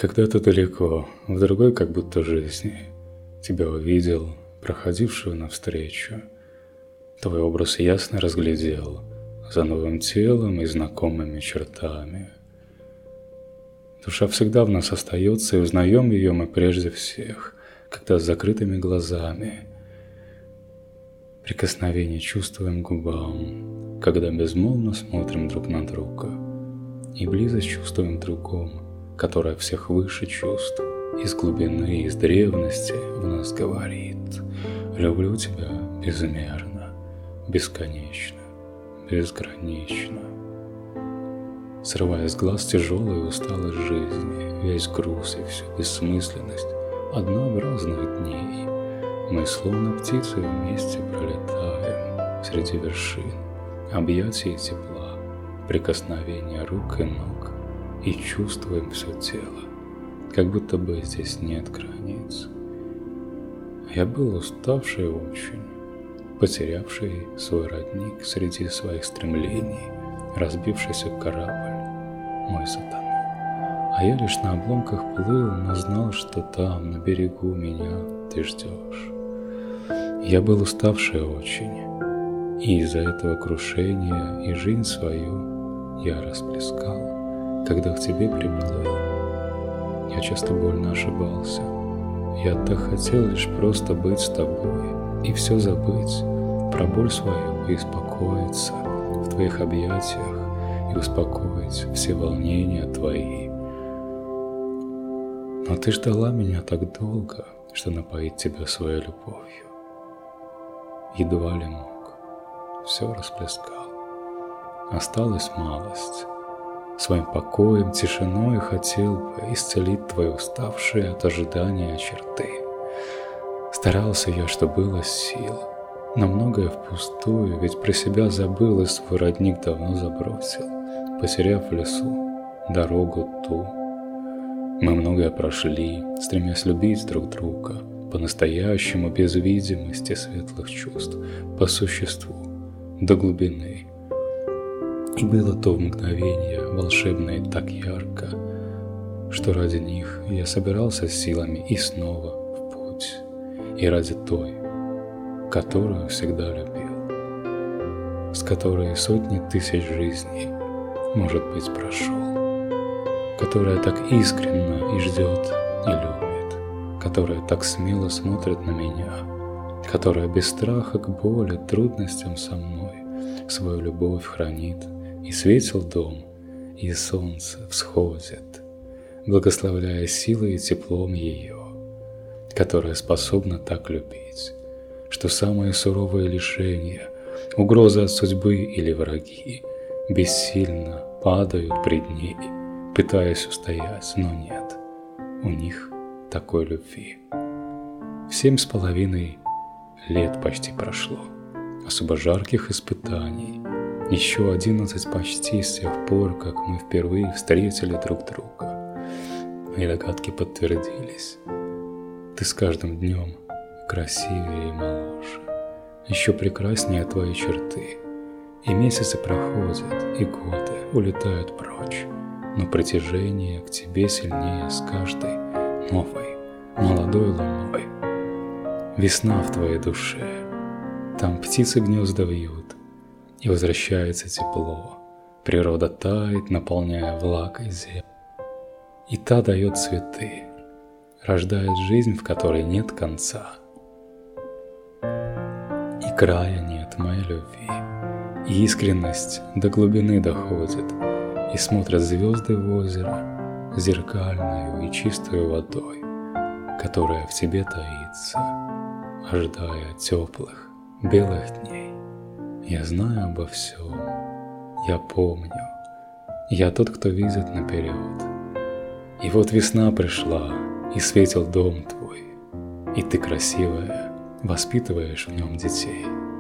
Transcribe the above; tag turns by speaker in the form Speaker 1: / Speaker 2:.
Speaker 1: Когда-то далеко, в другой как будто жизни, тебя увидел, проходившую навстречу. Твой образ ясно разглядел за новым телом и знакомыми чертами. Душа всегда в нас остается, и узнаем ее мы прежде всех, когда с закрытыми глазами прикосновение чувствуем к губам, когда безмолвно смотрим друг на друга, и близость чувствуем в другом, которая всех выше чувств, из глубины, из древности в нас говорит: «Люблю тебя безмерно, бесконечно, безгранично». Срывая с глаз тяжелую усталость жизни, весь груз и всю бессмысленность однообразных дней, мы словно птицы вместе пролетаем среди вершин, объятий тепла, прикосновения рук и ног, и чувствуем все тело, как будто бы здесь нет границ. Я был уставший очень, потерявший свой родник среди своих стремлений, разбившийся корабль мой затонул. А я лишь на обломках плыл, но знал, что там, на берегу, меня ты ждешь. Я был уставший очень, и из-за этого крушения и жизнь свою я расплескал, когда к тебе приплыл. Я часто больно ошибался. Я так хотел лишь просто быть с тобой и все забыть, про боль свою и успокоиться в твоих объятиях и успокоить все волнения твои. Но ты ждала меня так долго, что напоить тебя своей любовью едва ли мог, все расплескал. Осталась малость. Своим покоем, тишиной хотел бы исцелить твои уставшие от ожидания черты. Старался я, что было сил, но многое впустую, ведь про себя забыл и свой родник давно забросил, потеряв в лесу дорогу ту. Мы многое прошли, стремясь любить друг друга, по-настоящему, без видимости светлых чувств, по существу, до глубины. И было то мгновение волшебное и так ярко, что ради них я собирался с силами и снова в путь, и ради той, которую всегда любил, с которой сотни тысяч жизней, может быть, прошел, которая так искренна и ждет, и любит, которая так смело смотрит на меня, которая без страха к боли, трудностям со мной свою любовь хранит. И светил дом, и солнце всходит, благословляя силой и теплом ее, которая способна так любить, что самые суровые лишения, угрозы от судьбы или враги бессильно падают пред ней, пытаясь устоять, но нет у них такой любви. 7,5 лет почти прошло, особо жарких испытаний, еще 11 почти с тех пор, как мы впервые встретили друг друга. Мои догадки подтвердились. Ты с каждым днем красивее и моложе, еще прекраснее твои черты. И месяцы проходят, и годы улетают прочь, но притяжение к тебе сильнее с каждой новой, молодой луной. Весна в твоей душе, там птицы гнезда вьют, и возвращается тепло, природа тает, наполняя влагой землю. И та дает цветы, рождает жизнь, в которой нет конца. И края нет моей любви, и искренность до глубины доходит, и смотрят звезды в озеро зеркальную и чистую водой, которая в тебе таится, ожидая теплых белых дней. Я знаю обо всем, я помню, я тот, кто видит наперед. И вот весна пришла, и светил дом твой, и ты красивая, воспитываешь в нем детей.